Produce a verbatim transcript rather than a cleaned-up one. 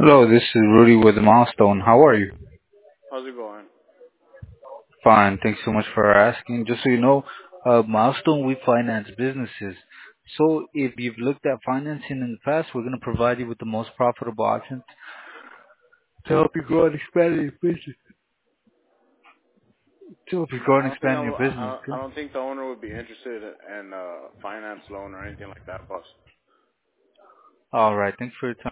Hello, this is Rudy with Milestone. How are you? How's it going? Fine, thanks so much for asking. Just so you know, uh, Milestone, we finance businesses. So if you've looked at financing in the past, we're going to provide you with the most profitable options to help you grow and expand your business. To help you grow I and don't think expand I'm. your I business. don't. I Okay? don't think the owner would be interested in a finance loan or anything like that, boss. All right, thanks for your time.